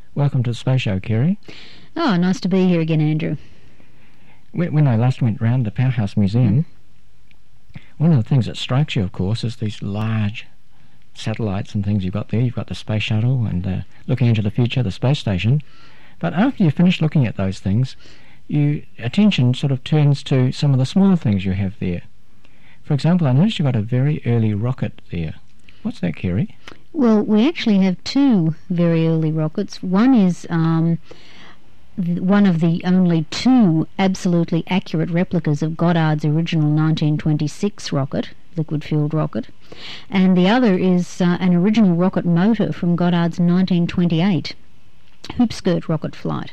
Welcome to the Space Show, Kerry. Oh, nice to be here again, Andrew. When I last went round the Powerhouse Museum, one of the things that strikes you, of course, is these large satellites and things you've got there. You've got the space shuttle and looking into the future, the space station. But after you finish looking at those things, your attention sort of turns to some of the small things you have there. For example, I noticed you've got a very early rocket there. What's that, Kerry? Well, we actually have two very early rockets. One is one of the only two absolutely accurate replicas of Goddard's original 1926 rocket, liquid-fueled rocket, and the other is an original rocket motor from Goddard's 1928 hoop-skirt rocket flight.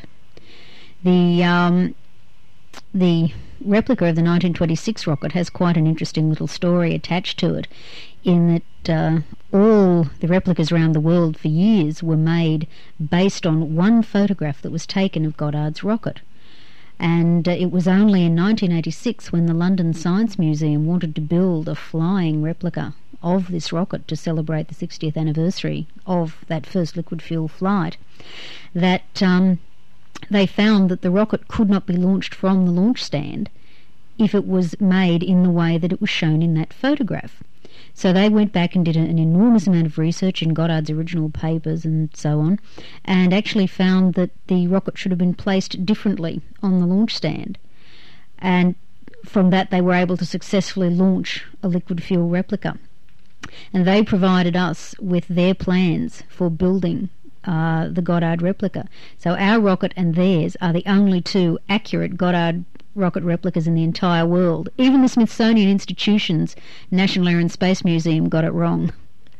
The replica of the 1926 rocket has quite an interesting little story attached to it, in that all the replicas around the world for years were made based on one photograph that was taken of Goddard's rocket. And it was only in 1986 when the London Science Museum wanted to build a flying replica of this rocket to celebrate the 60th anniversary of that first liquid fuel flight that they found that the rocket could not be launched from the launch stand if it was made in the way that it was shown in that photograph. So they went back and did an enormous amount of research in Goddard's original papers and so on, and actually found that the rocket should have been placed differently on the launch stand. And from that they were able to successfully launch a liquid fuel replica. And they provided us with their plans for building the Goddard replica. So our rocket and theirs are the only two accurate Goddard rocket replicas in the entire world. Even the Smithsonian Institution's National Air and Space Museum got it wrong.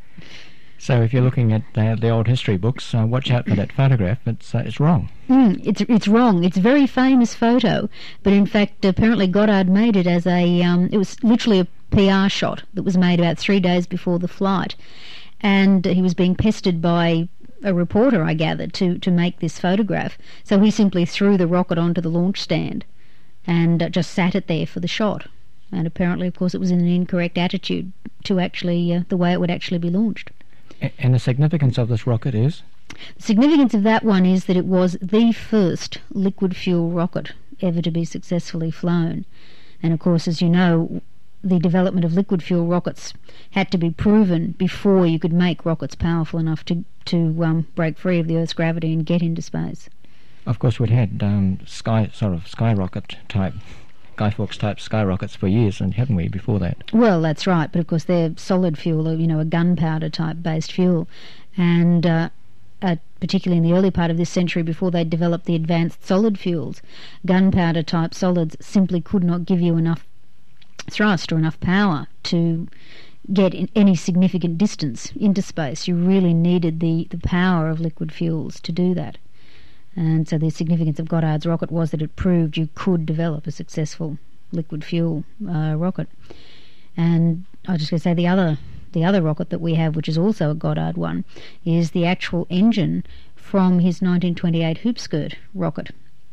So if you're looking at the old history books, watch out for that photograph. It's wrong. It's wrong. It's a very famous photo, but in fact apparently Goddard made it as it was literally a PR shot that was made about 3 days before the flight, and he was being pestered by a reporter, I gather, to make this photograph. So he simply threw the rocket onto the launch stand and just sat it there for the shot. And apparently, of course, it was in an incorrect attitude to actually the way it would actually be launched. And the significance of this rocket is? The significance of that one is that it was the first liquid fuel rocket ever to be successfully flown. And of course, as you know, the development of liquid fuel rockets had to be proven before you could make rockets powerful enough to break free of the Earth's gravity and get into space. Of course, we'd had skyrocket type, Guy Fawkes type skyrockets for years, and haven't we, before that? Well, that's right, but of course they're solid fuel, a gunpowder type based fuel, and particularly in the early part of this century, before they developed the advanced solid fuels, gunpowder type solids simply could not give you enough thrust or enough power to get in any significant distance into space. You really needed the power of liquid fuels to do that. And so the significance of Goddard's rocket was that it proved you could develop a successful liquid fuel rocket. And I was just going to say the other rocket that we have, which is also a Goddard one, is the actual engine from his 1928 hoop-skirt rocket,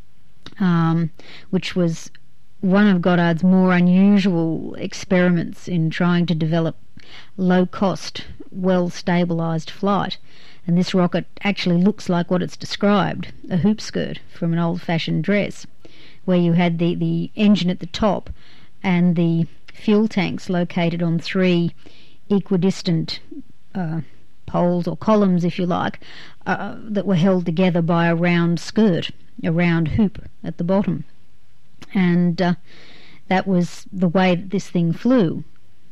which was one of Goddard's more unusual experiments in trying to develop low-cost, well-stabilised flight. And this rocket actually looks like what it's described, a hoop skirt from an old-fashioned dress, where you had the engine at the top and the fuel tanks located on three equidistant poles or columns, if you like, that were held together by a round skirt, a round hoop at the bottom. And that was the way that this thing flew.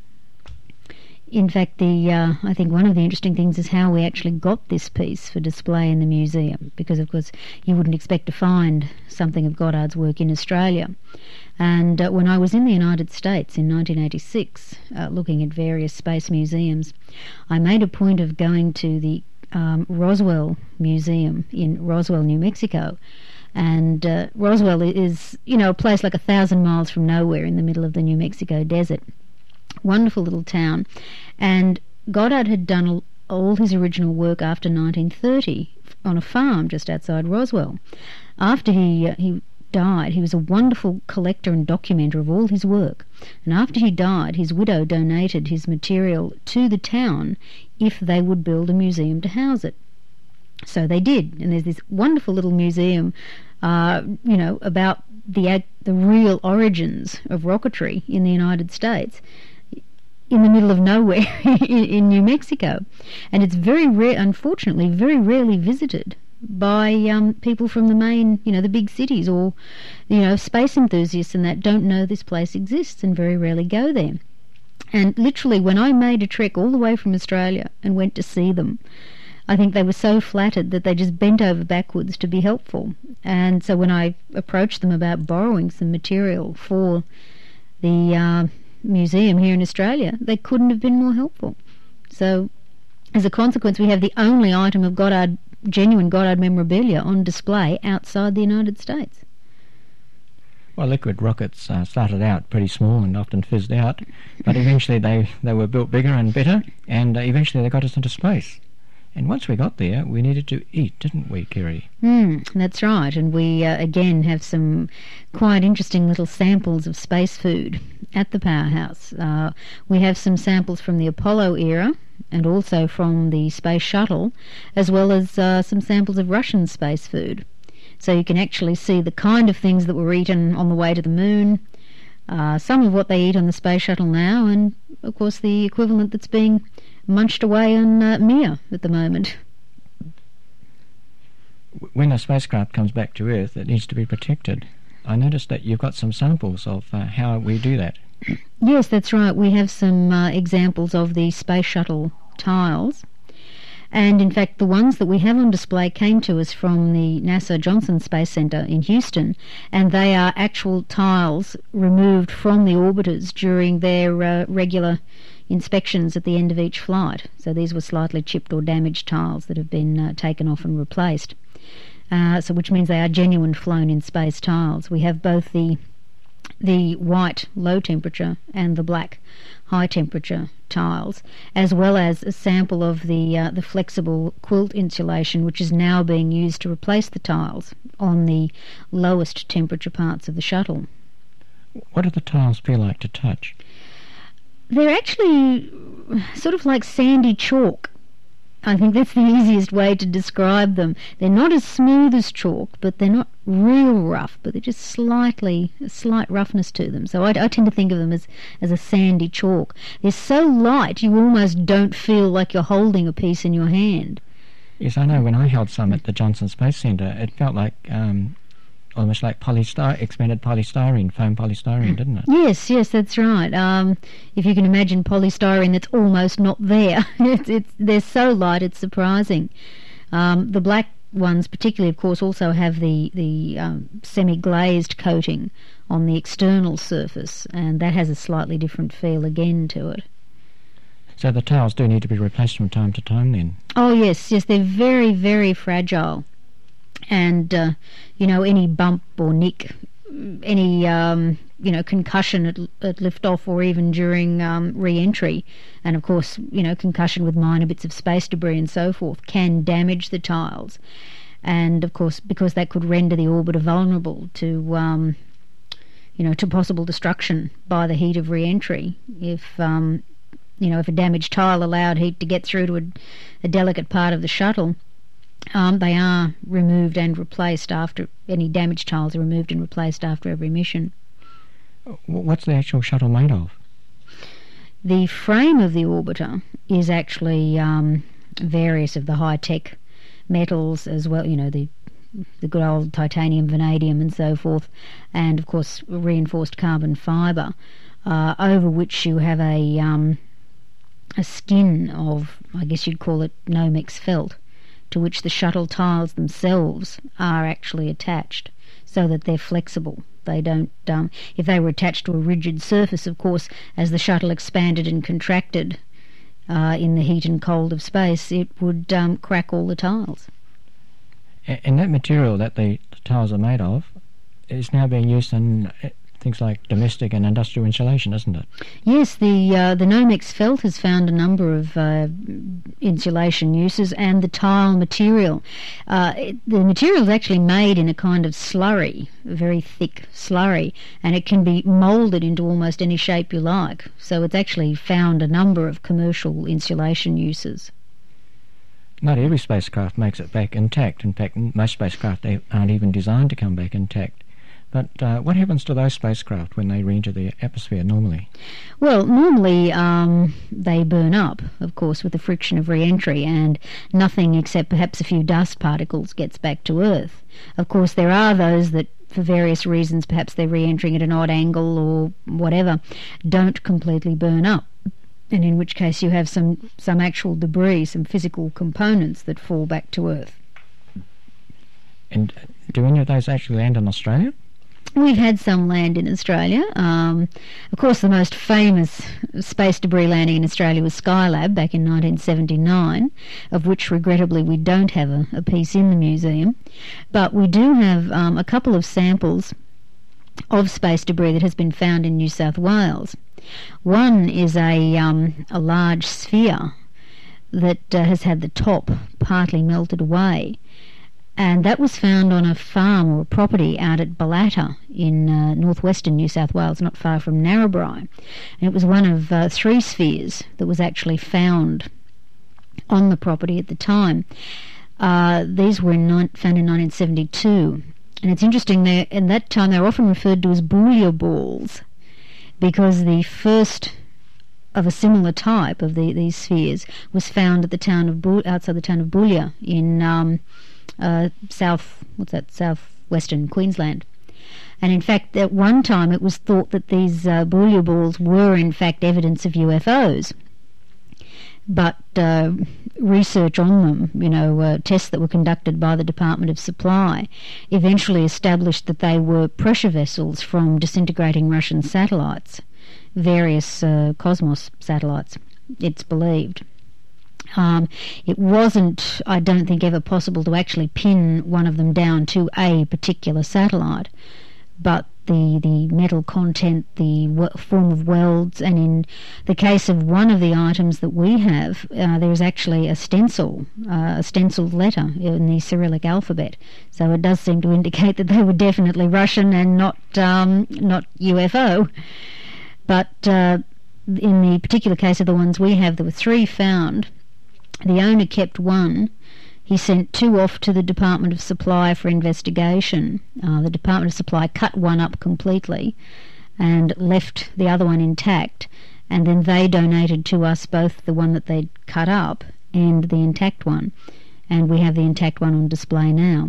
In fact, I think one of the interesting things is how we actually got this piece for display in the museum, because of course you wouldn't expect to find something of Goddard's work in Australia. And when I was in the United States in 1986, looking at various space museums, I made a point of going to the Roswell Museum in Roswell, New Mexico. And Roswell is, a place like 1,000 miles from nowhere in the middle of the New Mexico desert. Wonderful little town. And Goddard had done all his original work after 1930 on a farm just outside Roswell. After he died, he was a wonderful collector and documenter of all his work. And after he died, his widow donated his material to the town if they would build a museum to house it. So they did, and there's this wonderful little museum, about the real origins of rocketry in the United States, in the middle of nowhere in New Mexico, and it's very rare, unfortunately, very rarely visited by people from the main, the big cities, or space enthusiasts and that don't know this place exists and very rarely go there. And literally, when I made a trek all the way from Australia and went to see them, I think they were so flattered that they just bent over backwards to be helpful. And so when I approached them about borrowing some material for the museum here in Australia, they couldn't have been more helpful. So as a consequence, we have the only item of genuine Goddard memorabilia on display outside the United States. Well, liquid rockets started out pretty small and often fizzed out, but eventually they were built bigger and better, and eventually they got us into space. And once we got there, we needed to eat, didn't we, Kerry? That's right, and we again have some quite interesting little samples of space food at the powerhouse. We have some samples from the Apollo era and also from the space shuttle, as well as some samples of Russian space food. So you can actually see the kind of things that were eaten on the way to the moon, some of what they eat on the space shuttle now, and of course the equivalent that's being munched away on Mir at the moment. When a spacecraft comes back to Earth, it needs to be protected. I noticed that you've got some samples of how we do that. Yes, that's right. We have some examples of the space shuttle tiles. And in fact, the ones that we have on display came to us from the NASA Johnson Space Center in Houston, and they are actual tiles removed from the orbiters during their regular inspections at the end of each flight. So these were slightly chipped or damaged tiles that have been taken off and replaced. So which means they are genuine flown in space tiles. We have both the white low temperature and the black high temperature tiles, as well as a sample of the flexible quilt insulation, which is now being used to replace the tiles on the lowest temperature parts of the shuttle. What do the tiles feel like to touch? They're actually sort of like sandy chalk. I think that's the easiest way to describe them. They're not as smooth as chalk, but they're not real rough, but they're just a slight roughness to them. So I tend to think of them as a sandy chalk. They're so light you almost don't feel like you're holding a piece in your hand. Yes, I know. When I held some at the Johnson Space Centre, it felt like almost like expanded polystyrene, foam polystyrene, didn't it? Yes, that's right. If you can imagine polystyrene that's almost not there. They're so light, it's surprising. The black ones particularly, of course, also have the semi-glazed coating on the external surface, and that has a slightly different feel again to it. So the tiles do need to be replaced from time to time then? Oh, yes, they're very, very fragile. And, any bump or nick, any, concussion at lift-off or even during re-entry, and of course, concussion with minor bits of space debris and so forth, can damage the tiles. And, of course, because that could render the orbiter vulnerable to, to possible destruction by the heat of re-entry. If a damaged tile allowed heat to get through to a delicate part of the shuttle, they are removed and replaced after any damaged tiles are removed and replaced after every mission. What's the actual shuttle made of? The frame of the orbiter is actually various of the high-tech metals as well, the good old titanium, vanadium and so forth, and of course reinforced carbon fibre, over which you have a skin of, I guess you'd call it Nomex felt, to which the shuttle tiles themselves are actually attached so that they're flexible. They don't, if they were attached to a rigid surface, of course, as the shuttle expanded and contracted in the heat and cold of space, it would crack all the tiles. And that material that the tiles are made of is now being used in things like domestic and industrial insulation, isn't it? Yes, the Nomex felt has found a number of insulation uses, and the tile material. The material is actually made in a kind of slurry, a very thick slurry, and it can be moulded into almost any shape you like. So it's actually found a number of commercial insulation uses. Not every spacecraft makes it back intact. In fact, most spacecraft aren't even designed to come back intact. But what happens to those spacecraft when they re-enter the atmosphere normally? Well, normally they burn up, of course, with the friction of re-entry, and nothing except perhaps a few dust particles gets back to Earth. Of course, there are those that, for various reasons, perhaps they're re-entering at an odd angle or whatever, don't completely burn up, and in which case you have some actual debris, some physical components that fall back to Earth. And do any of those actually land in Australia? We've had some land in Australia. Of course, the most famous space debris landing in Australia was Skylab back in 1979, of which, regrettably, we don't have a piece in the museum. But we do have a couple of samples of space debris that has been found in New South Wales. One is a large sphere that has had the top partly melted away. And that was found on a farm or a property out at Ballatta in northwestern New South Wales, not far from Narrabri. And it was one of 3 spheres that was actually found on the property at the time. These were found in 1972. And it's interesting, in that time they were often referred to as Boulia balls, because the first of a similar type of these spheres was found at the town of outside the town of Boulia in southwestern Queensland. And in fact, at one time it was thought that these Boulia balls were in fact evidence of UFOs. But research on them, tests that were conducted by the Department of Supply, eventually established that they were pressure vessels from disintegrating Russian satellites, various Cosmos satellites, it's believed. It wasn't, I don't think, ever possible to actually pin one of them down to a particular satellite, but the metal content, the form of welds, and in the case of one of the items that we have, there is actually a stenciled letter in the Cyrillic alphabet. So it does seem to indicate that they were definitely Russian and not UFO. But in the particular case of the ones we have, there were 3 found. The owner kept one. He sent 2 off to the Department of Supply for investigation. The Department of Supply cut one up completely and left the other one intact, and then they donated to us both the one that they'd cut up and the intact one, and we have the intact one on display now.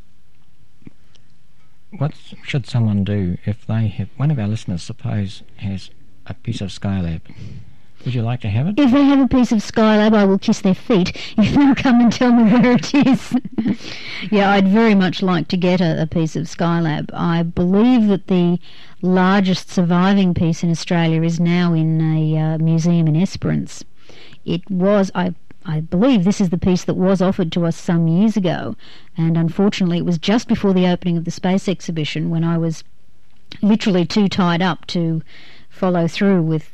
What should someone do if they have, one of our listeners, suppose, has a piece of Skylab? Would you like to have it? If they have a piece of Skylab, I will kiss their feet if they'll come and tell me where it is. Yeah, I'd very much like to get a piece of Skylab. I believe that the largest surviving piece in Australia is now in a museum in Esperance. It was, I believe this is the piece that was offered to us some years ago, and unfortunately it was just before the opening of the space exhibition, when I was literally too tied up to follow through with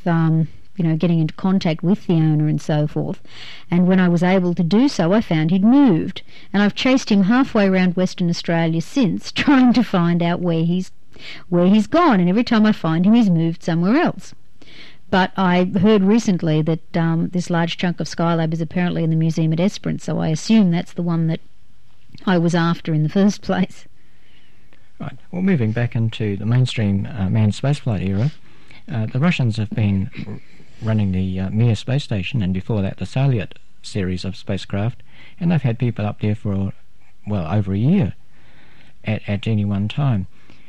getting into contact with the owner and so forth. And when I was able to do so, I found he'd moved. And I've chased him halfway around Western Australia since, trying to find out where he's gone. And every time I find him, he's moved somewhere else. But I heard recently that this large chunk of Skylab is apparently in the museum at Esperance, so I assume that's the one that I was after in the first place. Right. Well, moving back into the mainstream manned spaceflight era, the Russians have been running the Mir space station, and before that the Salyut series of spacecraft, and they've had people up there for, over a year at any one time.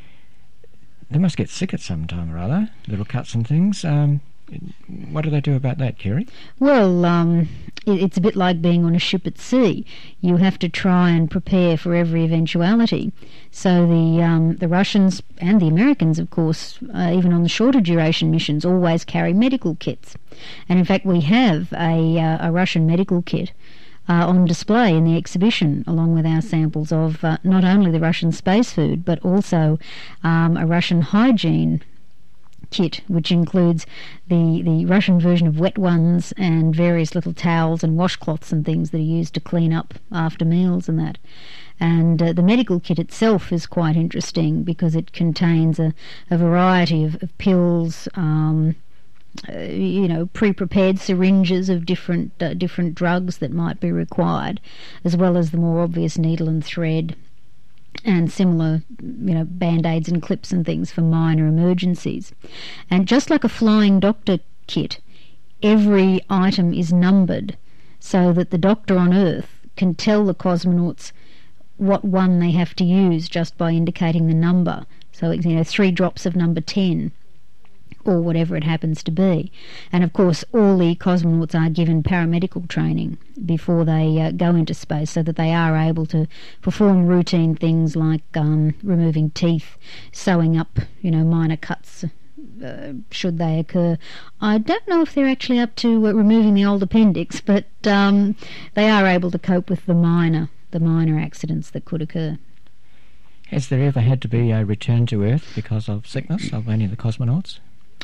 They must get sick at some time or other, little cuts and things. What do they do about that, Kerry? Well, it's a bit like being on a ship at sea. You have to try and prepare for every eventuality. So the Russians and the Americans, of course, even on the shorter duration missions, always carry medical kits. And in fact, we have a Russian medical kit on display in the exhibition, along with our samples of not only the Russian space food, but also a Russian hygiene kit, which includes the Russian version of wet ones and various little towels and washcloths and things that are used to clean up after meals and that. And the medical kit itself is quite interesting because it contains a variety of pills, pre-prepared syringes of different drugs that might be required, as well as the more obvious needle and thread and similar, band-aids and clips and things for minor emergencies. And just like a flying doctor kit, every item is numbered so that the doctor on Earth can tell the cosmonauts what one they have to use just by indicating the number. So, 3 drops of number 10, or whatever it happens to be. And of course, all the cosmonauts are given paramedical training before they go into space, so that they are able to perform routine things like removing teeth, sewing up, minor cuts should they occur. I don't know if they're actually up to removing the old appendix, but they are able to cope with the minor accidents that could occur. Has there ever had to be a return to Earth because of sickness of any of the cosmonauts?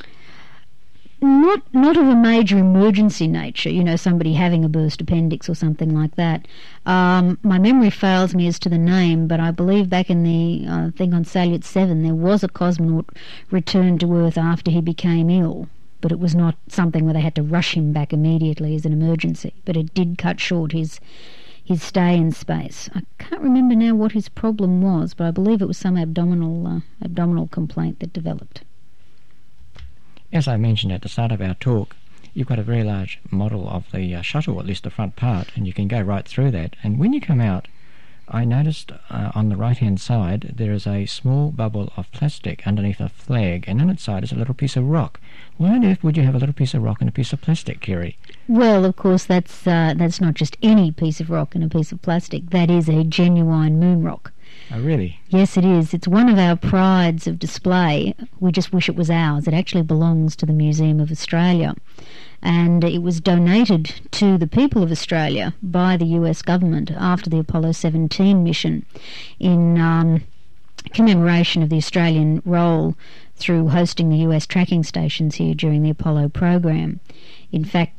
Not of a major emergency nature, somebody having a burst appendix or something like that. My memory fails me as to the name, but I believe back in the thing on Salyut 7 there was a cosmonaut returned to Earth after he became ill, but it was not something where they had to rush him back immediately as an emergency, but it did cut short his stay in space. I can't remember now what his problem was, but I believe it was some abdominal complaint that developed. As I mentioned at the start of our talk, you've got a very large model of the shuttle, at least the front part, and you can go right through that. And when you come out, I noticed on the right-hand side there is a small bubble of plastic underneath a flag, and on its side is a little piece of rock. Why on earth would you have a little piece of rock and a piece of plastic, Kerry? Well, of course, that's not just any piece of rock and a piece of plastic. That is a genuine moon rock. Oh, really? Yes, it is. It's one of our prides of display. We just wish it was ours. It actually belongs to the Museum of Australia. And it was donated to the people of Australia by the US government after the Apollo 17 mission in commemoration of the Australian role through hosting the US tracking stations here during the Apollo program. In fact,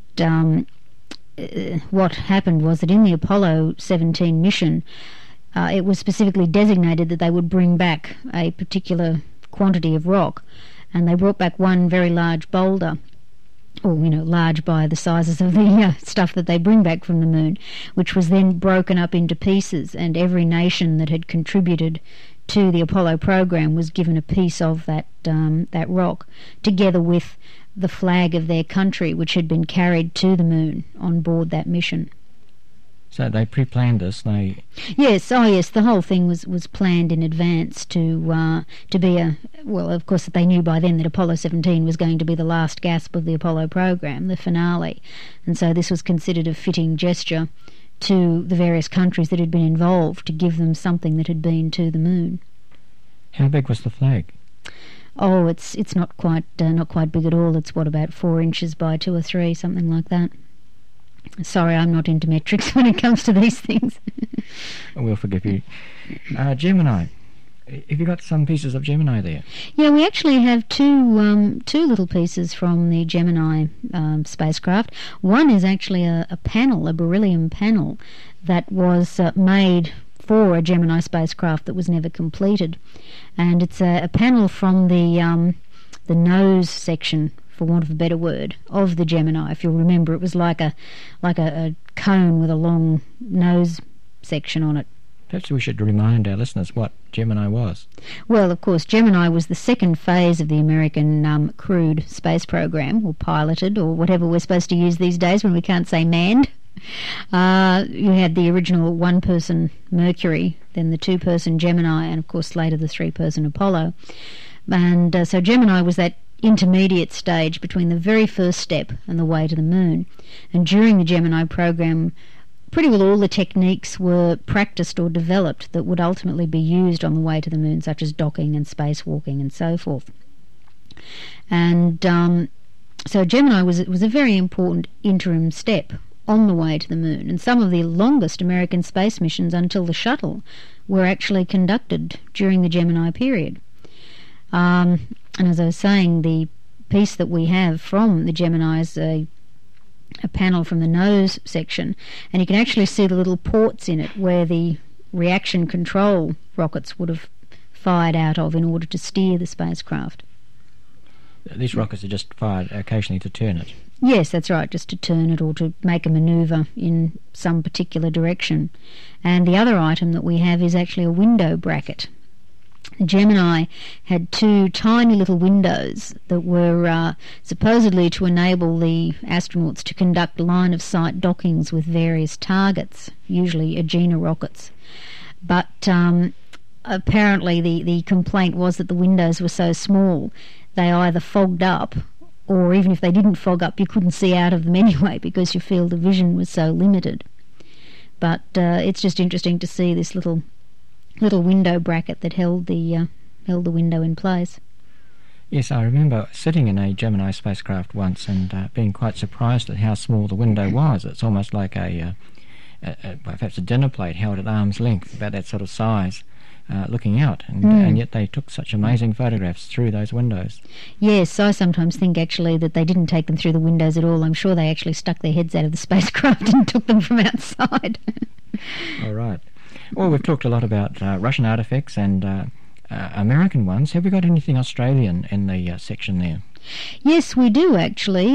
what happened was that in the Apollo 17 mission, it was specifically designated that they would bring back a particular quantity of rock, and they brought back one very large boulder, or large by the sizes of the stuff that they bring back from the moon, which was then broken up into pieces, and every nation that had contributed to the Apollo program was given a piece of that rock, together with the flag of their country, which had been carried to the moon on board that mission. So they pre-planned this. Yes, the whole thing was planned in advance to be of course they knew by then that Apollo 17 was going to be the last gasp of the Apollo program, the finale, and so this was considered a fitting gesture to the various countries that had been involved to give them something that had been to the moon. How big was the flag? Oh, it's not quite big at all. It's about 4 inches by 2 or 3, something like that. Sorry, I'm not into metrics when it comes to these things. We'll forgive you. Gemini. Have you got some pieces of Gemini there? Yeah, we actually have two little pieces from the Gemini spacecraft. One is actually a panel, a beryllium panel, that was made for a Gemini spacecraft that was never completed. And it's a panel from the nose section, for want of a better word, of the Gemini. If you'll remember, it was like a cone with a long nose section on it. Perhaps we should remind our listeners what Gemini was. Well, of course, Gemini was the second phase of the American crewed space program, or piloted, or whatever we're supposed to use these days when we can't say manned. You had the original one-person Mercury, then the two-person Gemini, and of course later the three-person Apollo. And so Gemini was that intermediate stage between the very first step and the way to the moon. And during the Gemini program, pretty well all the techniques were practiced or developed that would ultimately be used on the way to the moon, such as docking and spacewalking and so forth. And so Gemini was a very important interim step on the way to the moon, and some of the longest American space missions until the shuttle were actually conducted during the Gemini period. And as I was saying, the piece that we have from the Gemini is a panel from the nose section, and you can actually see the little ports in it where the reaction control rockets would have fired out of in order to steer the spacecraft. These rockets are just fired occasionally to turn it. Yes, that's right, just to turn it or to make a manoeuvre in some particular direction. And the other item that we have is actually a window bracket. Gemini had two tiny little windows that were supposedly to enable the astronauts to conduct line-of-sight dockings with various targets, usually Agena rockets. But apparently the complaint was that the windows were so small they either fogged up, or even if they didn't fog up, you couldn't see out of them anyway because your field of vision was so limited. But it's just interesting to see this little window bracket that held the window in place. Yes, I remember sitting in a Gemini spacecraft once and being quite surprised at how small the window was. It's almost like perhaps a dinner plate held at arm's length, about that sort of size, looking out, and yet they took such amazing photographs through those windows. Yes, I sometimes think actually that they didn't take them through the windows at all. I'm sure they actually stuck their heads out of the spacecraft and took them from outside. All right. Well, we've talked a lot about Russian artefacts and American ones. Have we got anything Australian in the section there? Yes, we do actually.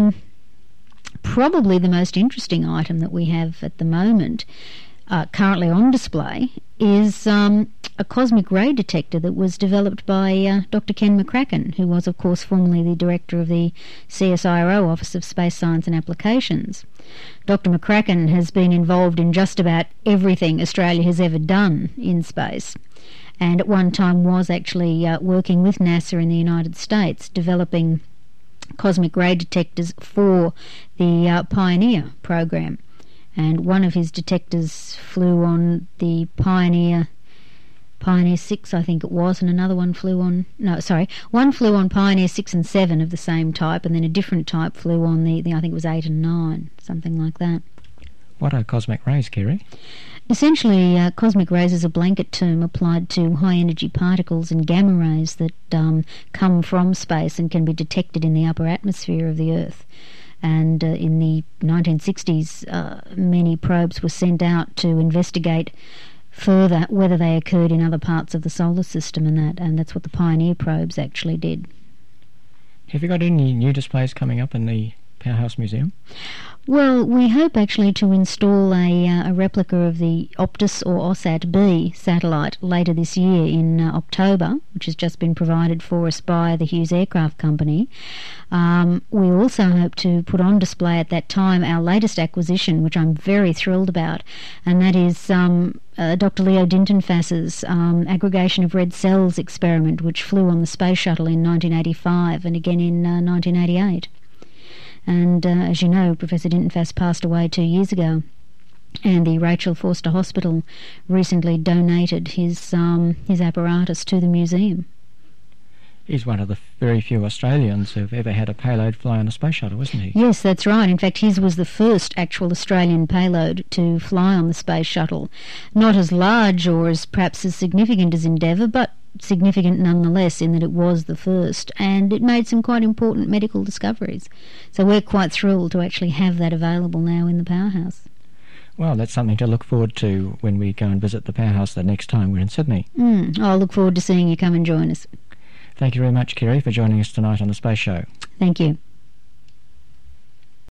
Probably the most interesting item that we have at the moment, currently on display, is a cosmic ray detector that was developed by Dr. Ken McCracken, who was, of course, formerly the director of the CSIRO Office of Space Science and Applications. Dr. McCracken has been involved in just about everything Australia has ever done in space, and at one time was actually working with NASA in the United States, developing cosmic ray detectors for the Pioneer program. And one of his detectors flew on the Pioneer 6, I think it was, and another one flew on... one flew on Pioneer 6 and 7 of the same type, and then a different type flew on the I think it was 8 and 9, something like that. What are cosmic rays, Kerry? Essentially, cosmic rays is a blanket term applied to high-energy particles and gamma rays that come from space and can be detected in the upper atmosphere of the Earth. And in the 1960s, many probes were sent out to investigate further whether they occurred in other parts of the solar system, and that's what the Pioneer probes actually did. Have you got any new displays coming up in the Powerhouse Museum? Well, we hope actually to install a replica of the Optus or OSAT-B satellite later this year in October, which has just been provided for us by the Hughes Aircraft Company. We also hope to put on display at that time our latest acquisition, which I'm very thrilled about, and that is Dr. Leo Dintenfass's aggregation of red cells experiment, which flew on the Space Shuttle in 1985 and again in 1988. And as you know, Professor Dintenfass passed away 2 years ago, and the Rachel Forster Hospital recently donated his apparatus to the museum. He's one of the very few Australians who've ever had a payload fly on a space shuttle, isn't he? Yes, that's right. In fact, his was the first actual Australian payload to fly on the space shuttle. Not as large or as perhaps as significant as Endeavour, but significant nonetheless in that it was the first, and it made some quite important medical discoveries. So we're quite thrilled to actually have that available now in the Powerhouse. Well, that's something to look forward to when we go and visit the Powerhouse the next time we're in Sydney. I'll look forward to seeing you come and join us. Thank you very much, Kerry, for joining us tonight on The Space Show. Thank you.